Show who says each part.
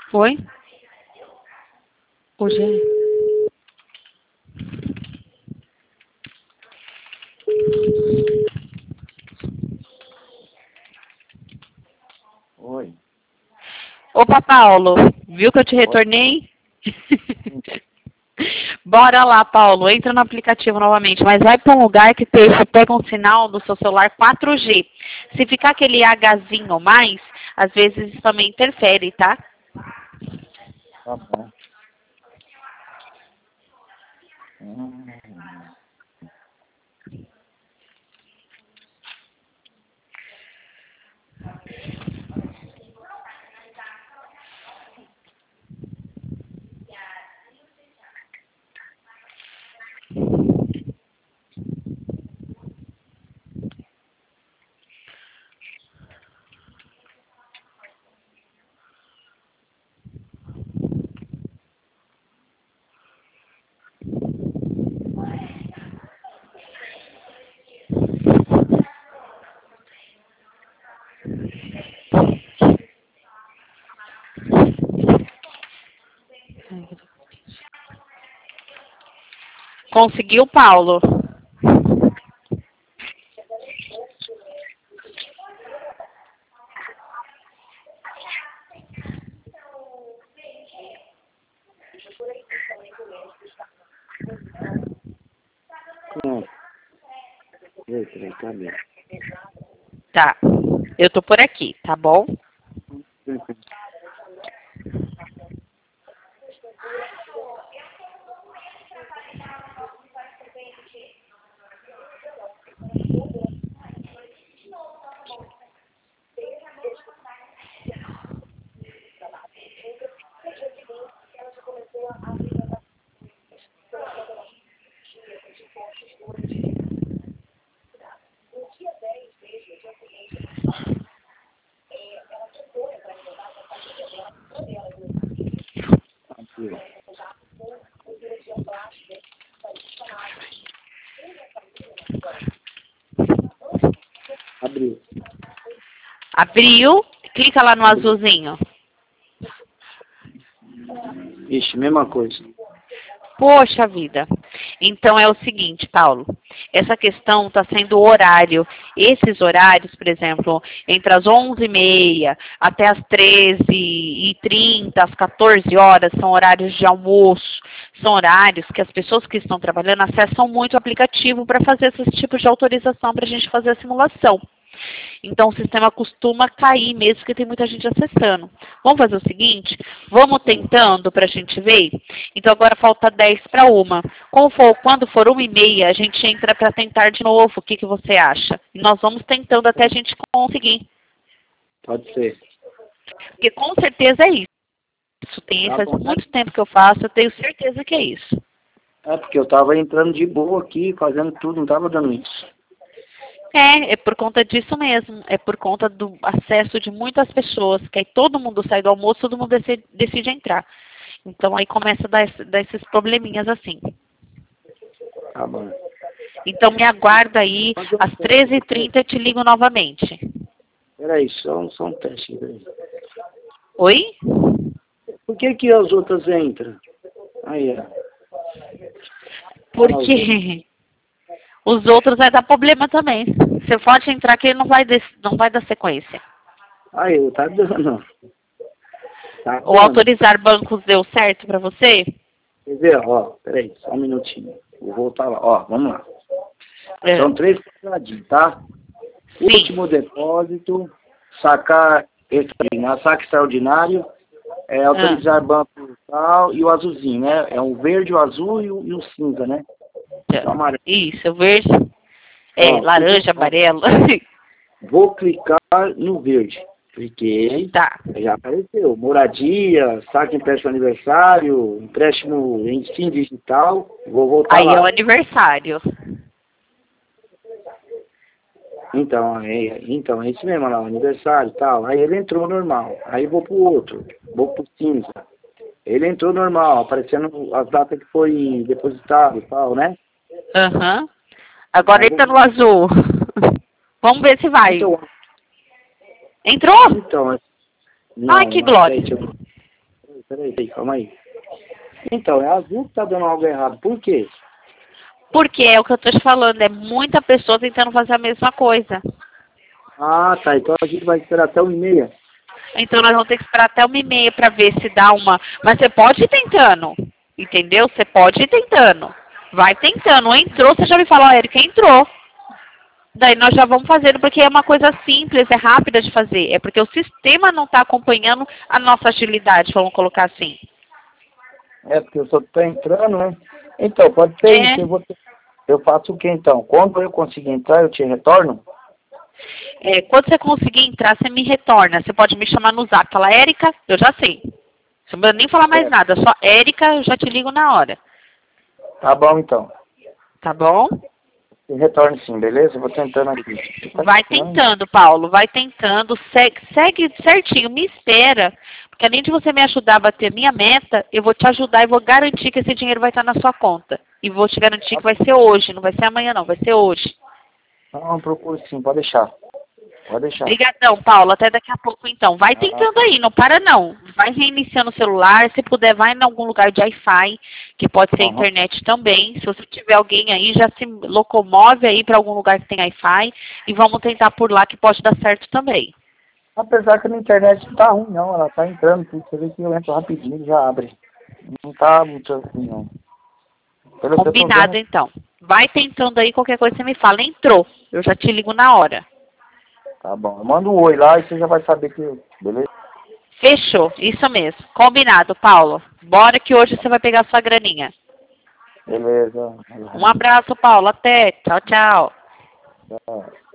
Speaker 1: Oi? Hoje é...
Speaker 2: Oi.
Speaker 1: Opa, Paulo, viu que eu te retornei? Bora lá, Paulo, entra no aplicativo novamente, mas vai para um lugar que pega um sinal do seu celular 4G. Se ficar aquele Hzinho mais, às vezes isso também interfere, tá?
Speaker 2: Tá bom.
Speaker 1: Conseguiu, Paulo?
Speaker 2: Peraí, cadê?
Speaker 1: Tá. Eu tô por aqui, tá bom?
Speaker 2: Aqui, ó. Abriu.
Speaker 1: Abriu, clica lá no azulzinho.
Speaker 2: Ixi, mesma coisa.
Speaker 1: Poxa vida. Então é o seguinte, Paulo, essa questão está sendo o horário. Esses horários, por exemplo, entre as 11h30 até as 13h30, às 14 horas, são horários de almoço. São horários que as pessoas que estão trabalhando acessam muito o aplicativo para fazer esses tipos de autorização para a gente fazer a simulação. Então, o sistema costuma cair mesmo, porque tem muita gente acessando. Vamos fazer o seguinte? Vamos tentando para a gente ver? Então, agora falta 10 para 1. Quando for 1h30, a gente entra para tentar de novo. O que, que você acha? E nós vamos tentando até a gente conseguir.
Speaker 2: Pode ser.
Speaker 1: Porque com certeza é isso. Faz muito tempo que eu faço, eu tenho certeza que é isso.
Speaker 2: É, porque eu tava entrando de boa aqui, fazendo tudo, não tava dando isso.
Speaker 1: É por conta disso mesmo. É por conta do acesso de muitas pessoas, que aí todo mundo sai do almoço, todo mundo decide entrar. Então aí começa a dar esses probleminhas assim.
Speaker 2: Tá bom.
Speaker 1: Então me aguarda aí, às 13h30 eu te ligo novamente.
Speaker 2: Peraí, só um teste. Peraí.
Speaker 1: Oi?
Speaker 2: Por que as outras entram? Aí, ó.
Speaker 1: Porque os outros vai dar problema também. Você pode entrar aqui, ele não vai dar sequência.
Speaker 2: Aí, tá dando. Tá
Speaker 1: O
Speaker 2: dando.
Speaker 1: autorizar bancos deu certo para você?
Speaker 2: Quer ver, ó, peraí, só um minutinho. Vou voltar lá, ó, vamos lá.
Speaker 1: É.
Speaker 2: São 3 quadradinhos, tá?
Speaker 1: Sim.
Speaker 2: Último depósito, sacar extraordinário, saque extraordinário, autorizar banco tal e o azulzinho, né? É o verde, o azul e o cinza, né? O amarelo.
Speaker 1: Isso, o verde.
Speaker 2: Ó,
Speaker 1: Laranja, amarelo.
Speaker 2: Vou clicar no verde. Cliquei.
Speaker 1: Tá.
Speaker 2: Já apareceu. Moradia, saque empréstimo aniversário, empréstimo em sim digital. Vou voltar
Speaker 1: Aí
Speaker 2: lá.
Speaker 1: é o aniversário.
Speaker 2: Então, é isso mesmo lá, o aniversário e tal. Aí ele entrou normal. Aí vou pro outro. Vou pro cinza. Ele entrou normal, aparecendo as datas que foi depositado e tal, né?
Speaker 1: Aham. Agora ele tá no azul. Vamos ver se vai.
Speaker 2: Então,
Speaker 1: Entrou?
Speaker 2: então não,
Speaker 1: Ai, que
Speaker 2: não,
Speaker 1: glória.
Speaker 2: Peraí, calma aí. Então, é azul que tá dando algo errado. Por quê?
Speaker 1: Porque é o que eu tô te falando, é muita pessoa tentando fazer a mesma coisa.
Speaker 2: Ah, tá. Então a gente vai esperar até 1h30.
Speaker 1: Então nós vamos ter que esperar até 1h30 para ver se dá uma. Mas você pode ir tentando, entendeu? Você pode ir tentando. Vai tentando. Entrou, você já me falou, Érica, entrou. Daí nós já vamos fazendo, porque é uma coisa simples, é rápida de fazer. É porque o sistema não está acompanhando a nossa agilidade, vamos colocar assim.
Speaker 2: É, porque eu só tô entrando, né? Então, pode ser
Speaker 1: É.
Speaker 2: isso. Eu faço o que então? Quando eu conseguir entrar, eu te retorno?
Speaker 1: É, quando você conseguir entrar, você me retorna. Você pode me chamar no zap. Fala, Érica, eu já sei. Você não precisa nem falar mais nada. Só Érica, eu já te ligo na hora.
Speaker 2: Tá bom, então.
Speaker 1: Tá bom?
Speaker 2: Eu retorno sim, beleza? Eu vou tentando aqui.
Speaker 1: Vai tentando, Paulo. Vai tentando. Segue certinho. Me espera. Porque além de você me ajudar a bater minha meta, eu vou te ajudar e vou garantir que esse dinheiro vai estar na sua conta. E vou te garantir que vai ser hoje. Não vai ser amanhã, não. Vai ser hoje.
Speaker 2: Não, procuro sim. Pode deixar. Pode deixar.
Speaker 1: Obrigadão, Paulo. Até daqui a pouco, então. Vai tentando aí, não para não. Vai reiniciando o celular. Se puder, vai em algum lugar de Wi-Fi, que pode ser internet também. Se você tiver alguém aí, já se locomove aí para algum lugar que tem Wi-Fi e vamos tentar por lá, que pode dar certo também.
Speaker 2: Apesar que na internet não tá ruim, não. Ela tá entrando, tudo. Você vê que eu entro rapidinho e já abre. Não tá muito assim, não. Pelo que eu tô
Speaker 1: Combinado,
Speaker 2: vendo,
Speaker 1: então. Vai tentando aí, qualquer coisa você me fala. Entrou. Eu já te ligo na hora.
Speaker 2: tá bom. Manda um oi lá e você já vai saber que... Beleza?
Speaker 1: Fechou. Isso mesmo. Combinado, Paulo. Bora que hoje você vai pegar sua graninha.
Speaker 2: Beleza.
Speaker 1: Um abraço, Paulo. Até. Tchau, tchau.
Speaker 2: Tchau.